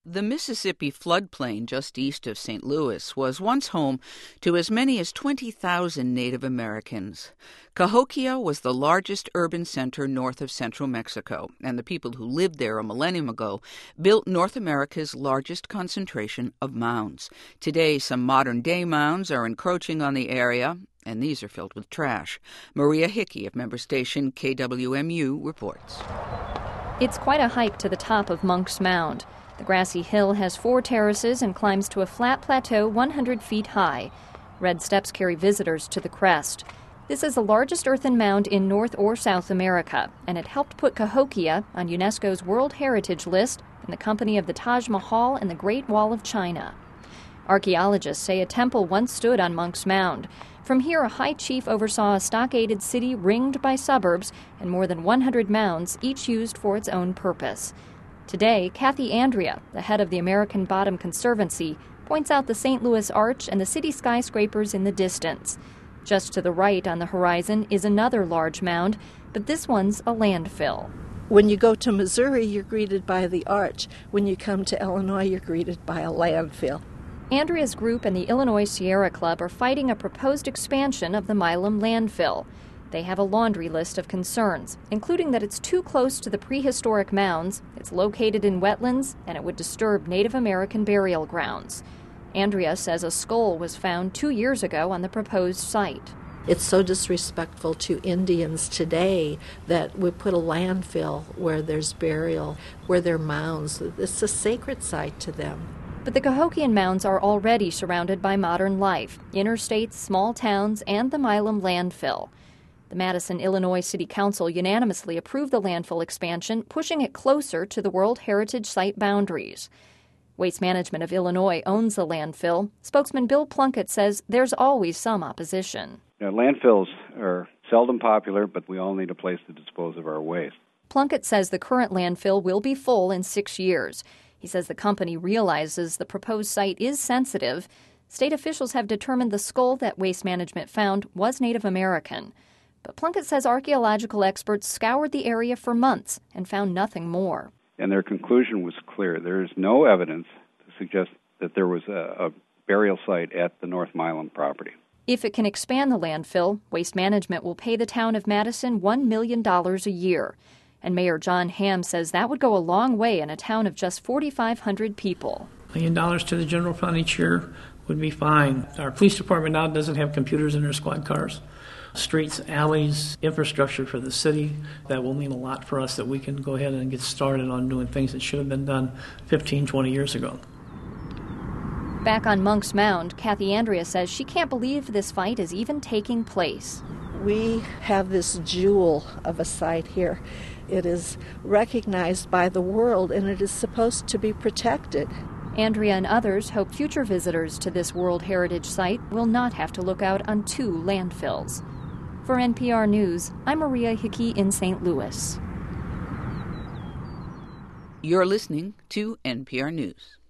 The Mississippi floodplain just east of St. Louis was once home to as many as 20,000 Native Americans. Cahokia was the largest urban center north of central Mexico, and the people who lived there a millennium ago built North America's largest concentration of mounds. Today, some modern-day mounds are encroaching on the area, and these are filled with trash. Maria Hickey of member station KWMU reports. It's quite a hike to the top of Monk's Mound. The grassy hill has 4 terraces and climbs to a flat plateau 100 feet high. Red steps carry visitors to the crest. This is the largest earthen mound in North or South America, and it helped put Cahokia on UNESCO's World Heritage List in the company of the Taj Mahal and the Great Wall of China. Archaeologists say a temple once stood on Monk's Mound. From here, a high chief oversaw a stockaded city ringed by suburbs and more than 100 mounds, each used for its own purpose. Today, Kathy Andrea, the head of the American Bottom Conservancy, points out the St. Louis Arch and the city skyscrapers in the distance. Just to the right on the horizon is another large mound, but this one's a landfill. When you go to Missouri, you're greeted by the Arch. When you come to Illinois, you're greeted by a landfill. Andrea's group and the Illinois Sierra Club are fighting a proposed expansion of the Milam landfill. They have a laundry list of concerns, including that it's too close to the prehistoric mounds, it's located in wetlands, and it would disturb Native American burial grounds. Andrea says a skull was found 2 years ago on the proposed site. It's so disrespectful to Indians today that we put a landfill where there's burial, where there are mounds. It's a sacred site to them. But the Cahokian mounds are already surrounded by modern life, interstates, small towns, and the Milam landfill. The Madison, Illinois City Council unanimously approved the landfill expansion, pushing it closer to the World Heritage Site boundaries. Waste Management of Illinois owns the landfill. Spokesman Bill Plunkett says there's always some opposition. Landfills are seldom popular, but we all need a place to dispose of our waste. Plunkett says the current landfill will be full in 6 years. He says the company realizes the proposed site is sensitive. State officials have determined the skull that Waste Management found was Native American. But Plunkett says archaeological experts scoured the area for months and found nothing more. And their conclusion was clear. There is no evidence to suggest that there was a burial site at the North Milam property. If it can expand the landfill, Waste Management will pay the town of Madison $1 million a year. And Mayor John Hamm says that would go a long way in a town of just 4,500 people. $1 million to the general fund each year would be fine. Our police department now doesn't have computers in their squad cars. Streets, alleys, infrastructure for the city, that will mean a lot for us that we can go ahead and get started on doing things that should have been done 15, 20 years ago. Back on Monk's Mound, Kathy Andrea says she can't believe this fight is even taking place. We have this jewel of a site here. It is recognized by the world, and it is supposed to be protected. Andrea and others hope future visitors to this World Heritage Site will not have to look out on 2 landfills. For NPR News, I'm Maria Hickey in St. Louis. You're listening to NPR News.